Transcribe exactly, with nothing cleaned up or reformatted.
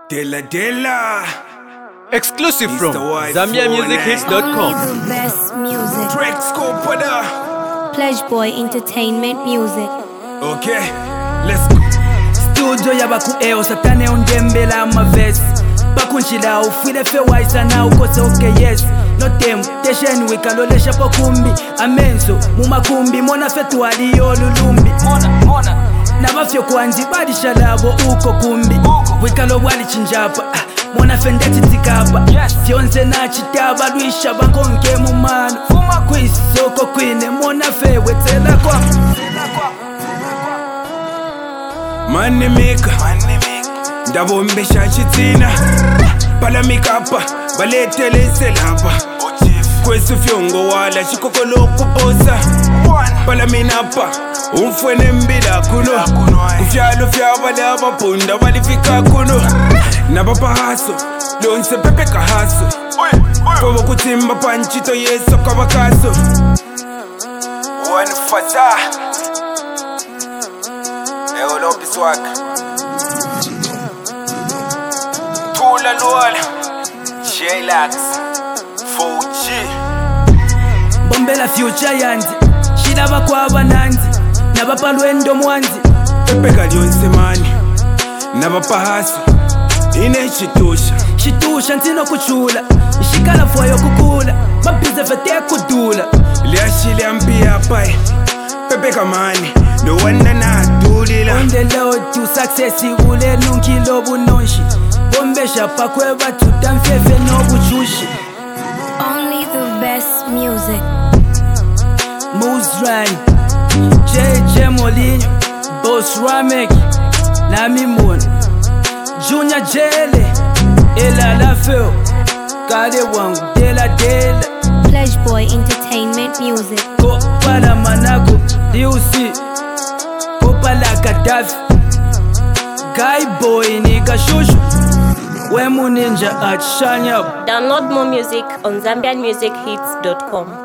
Della Della. Exclusive It's from the wife Zambia Music Hits dot com. Only the best music. Track scope of the. Pledge Boy Entertainment Music. Okay, let's go. Studio yabaku eo satane undembela amavesi bakunjila ufile fe waisa na ukose okay yes no tem teshen wikalolesha pokumbi amenzo mumakumbi mona fetu aliyo lulumbi mona mona nabafyo kwanzi badisha labo uko kumbi wikalo wali chinjapa mona fendeti tikapa fyonze na chitaba luisha bankonke mumano fuma kwisoko kwine mona fe wetela kwa Money maker, ndabombesha nchitsina palamikapa baletelese lapa kwesu fyongo wala chikokolo kuposa palaminapa umfwene mbila kuno kufyalo fyabala bapunda balifika kuno nabapahaso lonse pepe kahaso kobo kutimba panchito yeso kabakaso wanfata Eolopi swag Tula Luala J-Lax four G Bombela future yanzi Shilaba kwa bananzi Nabapa lwendo mwanzi Pepe kalionse mani Nabapa hasu Ine shitusha Shitusha ntino kuchula Ishikala fwayo kukula Mabize fete kudula Liashile ambia pai Pepe kamani No wanda na tulila On the road to success ule nunkilo bunonshi Bombesha pakwe batu tamfefe no buchushi Only the best music. Moose Ryan J J Molinho Boss Ramek Nami Moon Junior Jele Ela la feo Kade wangu Dela Dela Pledge Boy Entertainment Music. Ko pala manako D U C Popala Gaddafi Guy boy nika shushu Wemu ninja at Shanyab. Download more music on Zambian Music Hits dot com.